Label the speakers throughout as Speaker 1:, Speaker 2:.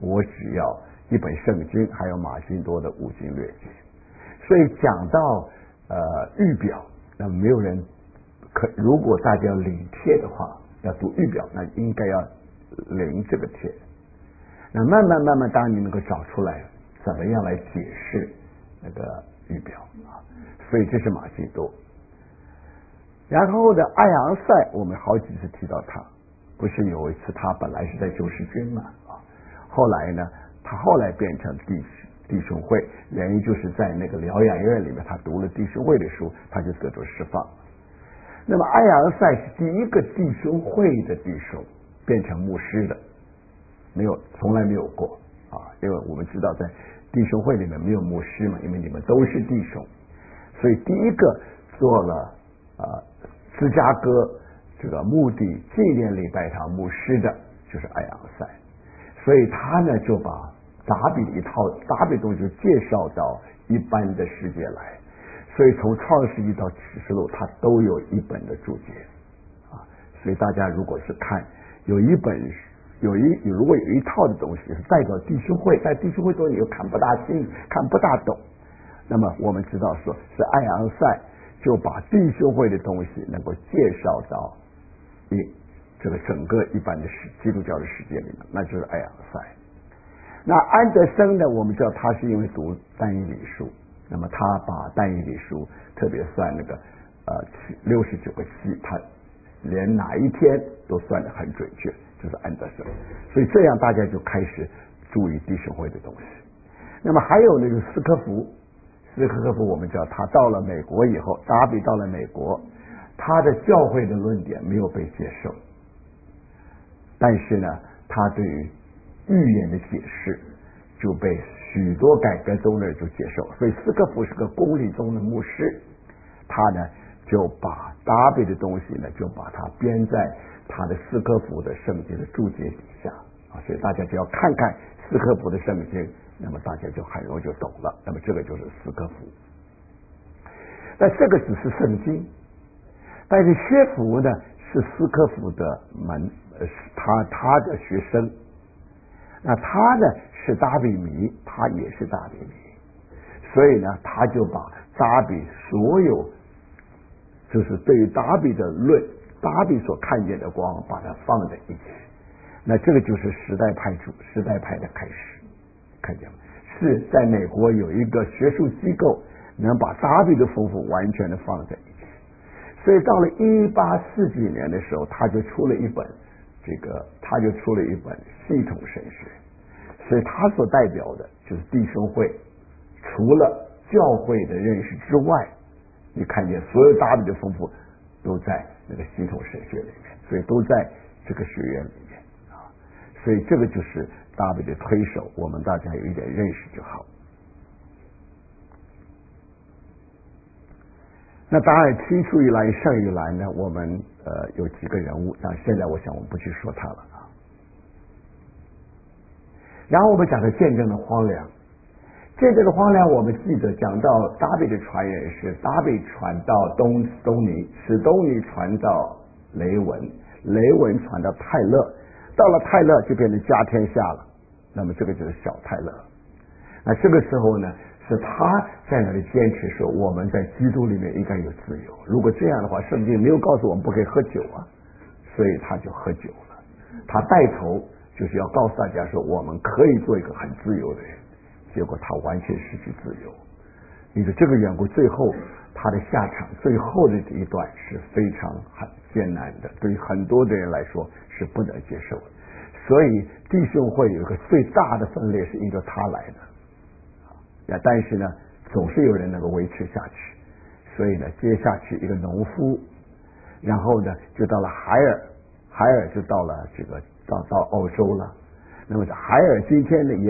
Speaker 1: 我只要一本圣经，还有马辛多的五经略解。所以讲到预表，那么没有人如果大家要领帖的话，要读预表，那应该要领这个帖。那慢慢，当你能够找出来怎么样来解释那个预表啊，所以这是马辛多。然后的艾昂塞，我们好几次提到他，不是有一次他本来是在救世军嘛啊，后来呢，他后来变成弟兄会，原因就是在那个疗养院里面，他读了弟兄会的书，他就得到释放。那么艾昂塞是第一个弟兄会的弟兄变成牧师的，从来没有过啊，因为我们知道在弟兄会里面没有牧师嘛，因为你们都是弟兄，所以第一个做了芝加哥这个墓地纪念礼拜堂牧师的就是艾昂塞，所以他呢就把达比的一套达比东西介绍到一般的世界来，所以从创世纪到启示录他都有一本的注解啊，所以大家如果是看有一本如果有一套的东西是代表弟兄会，在弟兄会中你又看不大清看不大懂，那么我们知道说是艾昂塞就把弟兄会的东西能够介绍到这个整个一般的基督教的世界里面，那就是艾昂塞。那安德森呢，我们知道他是因为读但以理书，那么他把但以理书特别算那个69个期，他连哪一天都算得很准确，就是安德森。所以这样大家就开始注意弟兄会的东西。那么还有那个斯科夫我们知道他到了美国以后，达比到了美国，他的教会的论点没有被接受，但是呢他对于预言的解释就被许多改革宗的人就接受，所以斯科夫是个公理宗的牧师，他呢就把达比的东西呢就把它编在他的斯科夫的圣经的注解底下啊，所以大家只要看看斯科夫的圣经，那么大家就很容易就懂了。那么这个就是斯科夫。那这个只是圣经，但是薛福呢是斯科夫的他的学生，那他呢是达比迷，他也是达比迷，所以呢他就把达比所有就是对于达比的论，达比所看见的光把它放在一起，那这个就是时代派的开始，看见吗？是在美国有一个学术机构能把达比的丰富完全的放在一起，所以到了1840几年的时候，他就出了一本系统神学，所以他所代表的就是弟兄会，除了教会的认识之外，你看见所有达比的丰富都在那个系统神学里面，所以都在这个学院里面啊，所以这个就是达比的推手，我们大家有一点认识就好。那当然青出于蓝胜于蓝呢，我们有几个人物，但现在我想我们不去说他了啊。然后我们讲的见证的荒凉，见证的荒凉，我们记得讲到达比的传人是达比传到东尼，使东尼传到雷文，雷文传到泰勒，到了泰勒就变成家天下了，那么这个就是小泰勒。那这个时候呢，是他在那里坚持说我们在基督里面应该有自由，如果这样的话圣经没有告诉我们不可以喝酒啊，所以他就喝酒了，他带头就是要告诉大家说我们可以做一个很自由的人，结果他完全失去自由，因为这个缘故，最后他的下场最后的这一段是非常很艰难的，对于很多的人来说是不能接受的，所以弟兄会有一个最大的分裂是因着他来的，但是呢总是有人能够维持下去，所以呢接下去一个农夫，然后呢就到了海尔就到了这个到欧洲了，那么海尔今天呢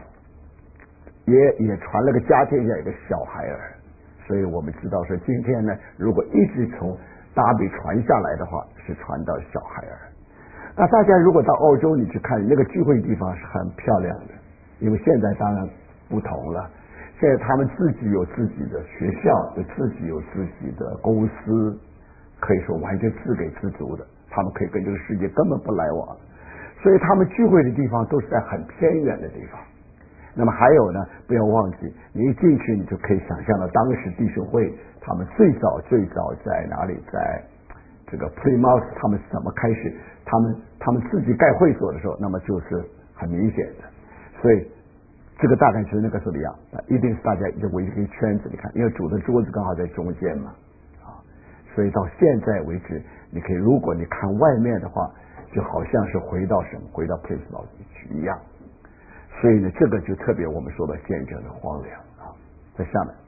Speaker 1: 也传了个家天下一个小海尔，所以我们知道说今天呢如果一直从达比传下来的话是传到小海尔。那大家如果到欧洲你去看那个聚会地方是很漂亮的，因为现在当然不同了，现在他们自己有自己的学校，有自己的公司，可以说完全自给自足的，他们可以跟这个世界根本不来往， 所以他们聚会的地方都是在很偏远的地方。那么还有呢，不要忘记，你一进去你就可以想象到当时弟兄会他们最早在哪里，在这个 Plymouth 他们怎么开始他们自己盖会所的时候，那么就是很明显的。所以这个大概就是那个时候一样，一定是大家就围一个圈子，你看，因为主的桌子刚好在中间嘛，所以到现在为止，你可以如果你看外面的话，就好像是回到 Plymouth 去一样。所以呢，这个就特别我们说的见证的荒凉啊。在下面，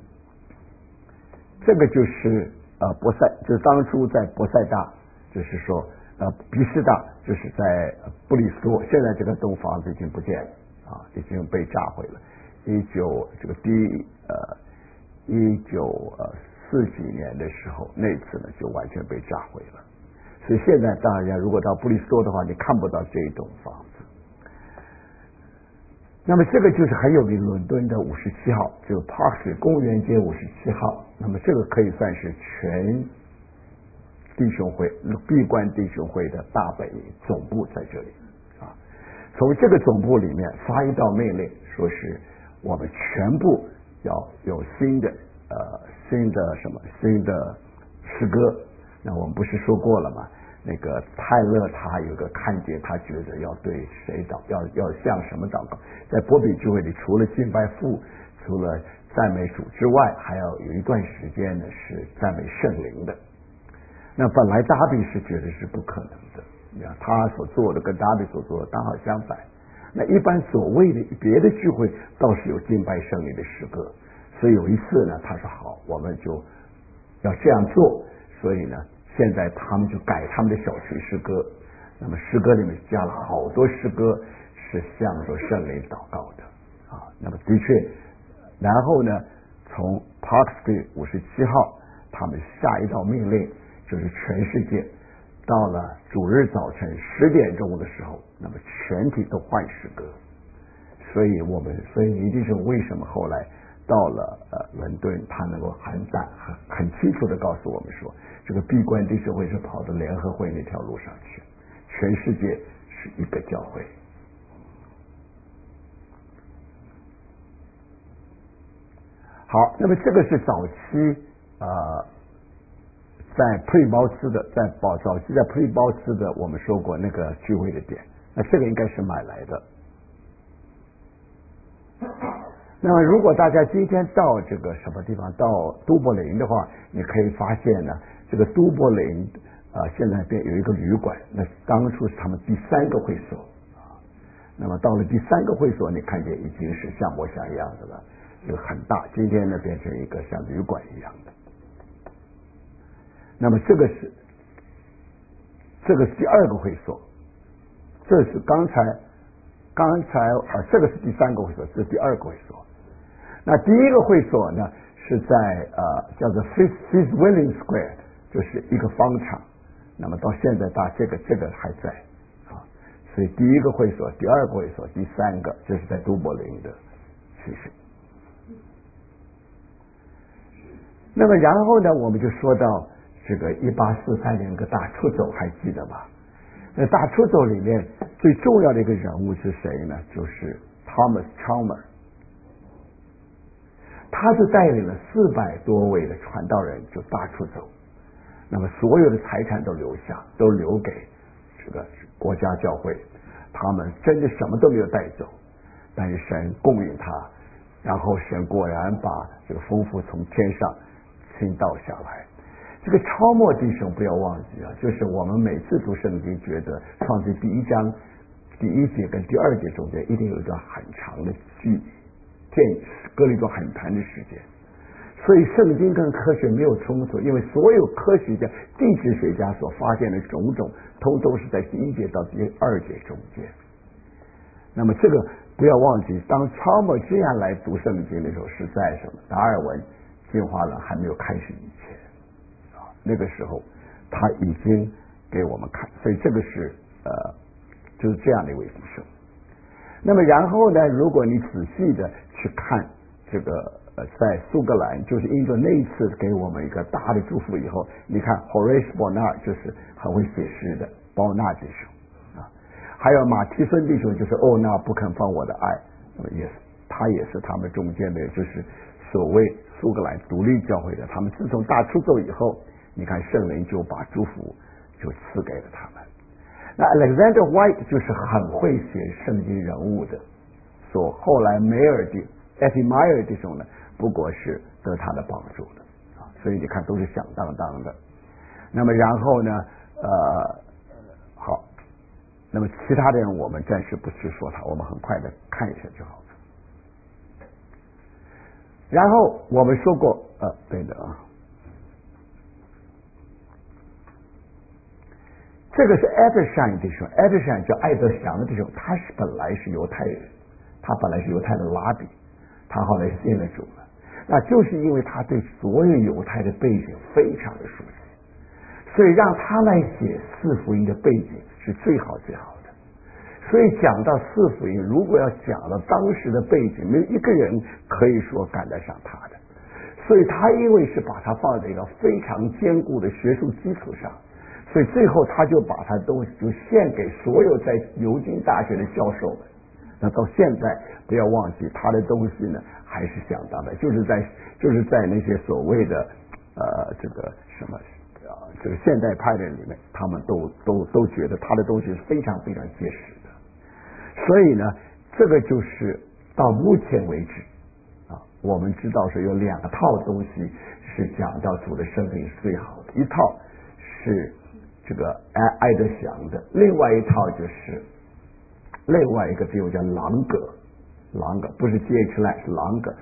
Speaker 1: 这个就是伯赛，就是当初在伯赛大，就是说比士大，就是在布里斯托，现在这个栋房子已经不见了啊，已经被炸毁了。1940几年的时候，那次呢就完全被炸毁了。所以现在大家如果到布里斯托的话，你看不到这一栋房子。那么这个就是很有名，伦敦的57号，就 Park 公园街57号。那么这个可以算是全弟兄会闭关弟兄会的大本营总部在这里啊。从这个总部里面发一道命令，说是我们全部要有新的诗歌。那我们不是说过了吗？那个泰勒他有个看见，他觉得要对谁要向什么祷告。在波比聚会里，除了敬拜父，除了赞美主之外，还要有一段时间呢是赞美圣灵的。那本来达比是觉得是不可能的，他所做的跟达比所做的刚好相反。那一般所谓的别的聚会倒是有敬拜圣灵的诗歌，所以有一次呢，他说好，我们就要这样做。所以呢，现在他们就改他们的小区诗歌，那么诗歌里面加了好多诗歌是向着圣灵祷告的啊。那么的确，然后呢，从 Park Street 57号，他们下一道命令，就是全世界到了主日早晨10点钟的时候，那么全体都换诗歌。所以一定是为什么后来到了伦敦，他能够很清楚的告诉我们说，这个闭关弟兄会是跑到联合会那条路上去，全世界是一个教会。好，那么这个是早期在普利茅斯的，早期在普利茅斯的，我们说过那个聚会的点，那这个应该是买来的。那么如果大家今天到这个什么地方，到都柏林的话，你可以发现呢，这个都柏林现在有一个旅馆，那当初是他们第3个会所啊。那么到了第3个会所，你看见已经是像模像样的了，就很大，今天呢变成一个像旅馆一样的。那么这个是第2个会所，这是刚才这个是第3个会所，这是第2个会所。那第1个会所呢是在叫做 Fitzwilliam Square， 就是一个方场。那么到现在这个还在啊，所以第1个会所、第2个会所、第3个，这是在都柏林的其实。那么然后呢，我们就说到这个1843年那个大出走，还记得吧？那大出走里面最重要的一个人物是谁呢？就是 Thomas Chalmers。他就带领了400多位的传道人就大出走，那么所有的财产都留给这个国家教会，他们真的什么都没有带走，但是神供应他，然后神果然把这个丰富从天上倾倒下来。这个超末弟兄不要忘记啊，就是我们每次读圣经觉得创世第1章第1节跟第2节中间一定有一段很长的距离，隔了一段很长的时间，所以圣经跟科学没有冲突，因为所有科学家、地质学家所发现的种种，通通是在第1节到第2节中间。那么这个不要忘记，当超默这样来读圣经的时候，是在什么？达尔文进化论还没有开始以前啊，那个时候他已经给我们看，所以这个是就是这样的一位弟兄。那么然后呢，如果你仔细的去看这个在苏格兰，就是因着那一次给我们一个大的祝福以后，你看 Horace Bonnard 就是很会写诗的包纳弟兄啊， 还有马提孙弟兄就是那不肯放我的爱，那么他也是他们中间的，就是所谓苏格兰独立教会的。他们自从大出走以后，你看圣灵就把祝福就赐给了他们。那 Alexander White 就是很会写圣经人物的，后来梅尔弟 Meyer 弟兄呢，不过是得他的帮助的啊，所以你看都是响当当的。那么然后呢，好，那么其他的人我们暂时不去说他，我们很快的看一下就好了。然后我们说过，对的啊。这个是 Edersheim 弟兄 ，Edersheim 叫爱德祥的弟兄，他本来是犹太人，他本来是犹太的拉比，他后来信了主了。那就是因为他对所有犹太的背景非常的熟悉，所以让他来写四福音的背景是最好最好的。所以讲到四福音，如果要讲到当时的背景，没有一个人可以说赶得上他的。所以他因为是把它放在一个非常坚固的学术基础上。所以最后他就把他东西就献给所有在牛津大学的教授们。那到现在不要忘记他的东西呢还是相当的，就是在那些所谓的这个什么这个现代派的人里面，他们都觉得他的东西是非常非常结实的。所以呢，这个就是到目前为止我们知道是有两套东西是讲到主的生命是最好的，一套是这个爱德祥的，另外一套就是另外一个弟兄叫朗格不是 GH 赖，是朗格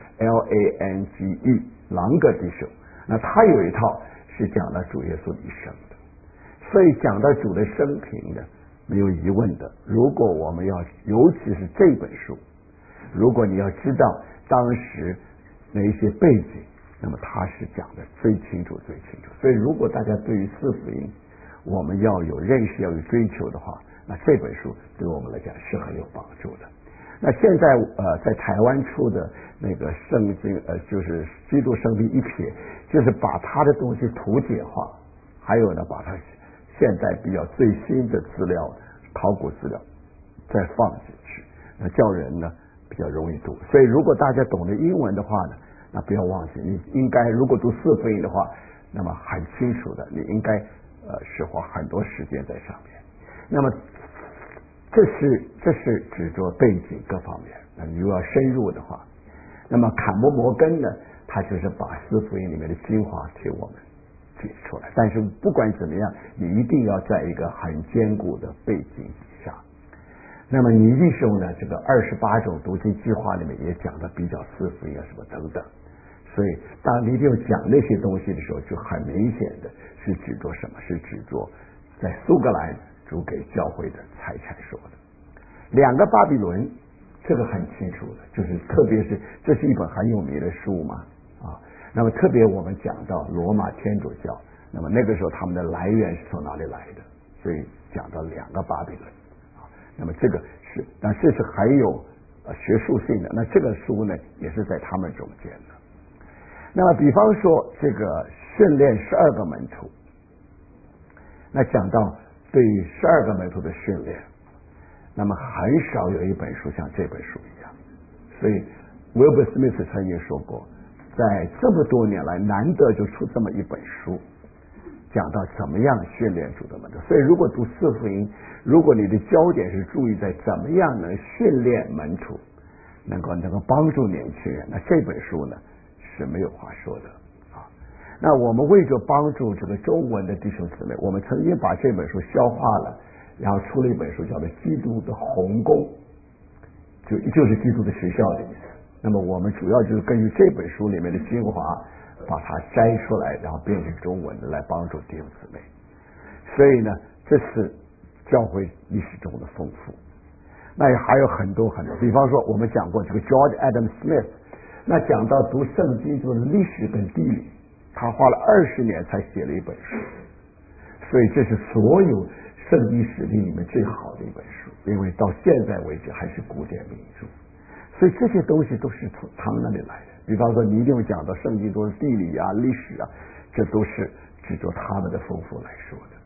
Speaker 1: LANGE 朗格弟兄。那他有一套是讲到主耶稣一生的，所以讲到主的生平呢，没有疑问的。如果我们要，尤其是这本书，如果你要知道当时那一些背景，那么他是讲的最清楚。所以如果大家对于四福音我们要有认识要有追求的话，那这本书对我们来讲是很有帮助的。那现在在台湾出的那个圣经就是基督生平一瞥，就是把他的东西图解化，还有呢把他现在比较最新的资料考古资料再放进去，那叫人呢比较容易读。所以如果大家懂得英文的话呢，那不要忘记你应该如果读四福音的话，那么很清楚的你应该是花很多时间在上面。那么这是指着背景各方面。那你如果要深入的话，那么坎伯摩根呢，他就是把四福音里面的精华给我们解出来。但是不管怎么样，你一定要在一个很坚固的背景底下。那么尼弟兄呢，这个28种读经计划里面也讲的比较四福音什么等等。所以当尼弟兄讲那些东西的时候，就很明显的是指着什么？是指着在苏格兰主给教会的财产说的。两个巴比伦，这个很清楚的，就是特别是这是一本很有名的书嘛那么特别我们讲到罗马天主教，那么那个时候他们的来源是从哪里来的？所以讲到两个巴比伦那么这个是，但这是很有学术性的。那这个书呢，也是在他们中间的。那么比方说这个训练12个门徒，那讲到对于12个门徒的训练，那么很少有一本书像这本书一样。所以 Wilbur Smith 曾经说过，在这么多年来难得就出这么一本书，讲到怎么样训练主的门徒。所以如果读四福音，如果你的焦点是注意在怎么样能训练门徒，能够帮助年轻人，那这本书呢是没有话说的那我们为着帮助这个中文的弟兄姊妹，我们曾经把这本书消化了，然后出了一本书叫做《基督的鸿沟》，就是基督的学校的意思。那么我们主要就是根据这本书里面的精华，把它摘出来，然后变成中文的来帮助弟兄姊妹。所以呢，这是教会历史中的丰富。那也还有很多，比方说我们讲过这个 George Adam Smith， 那讲到读圣经就是历史跟地理，他花了20年才写了一本书，所以这是所有圣经史里面最好的一本书，因为到现在为止还是古典名著。所以这些东西都是从他们那里来的。比方说你一定会讲到圣经中的地理历史这都是指着他们的丰富来说的。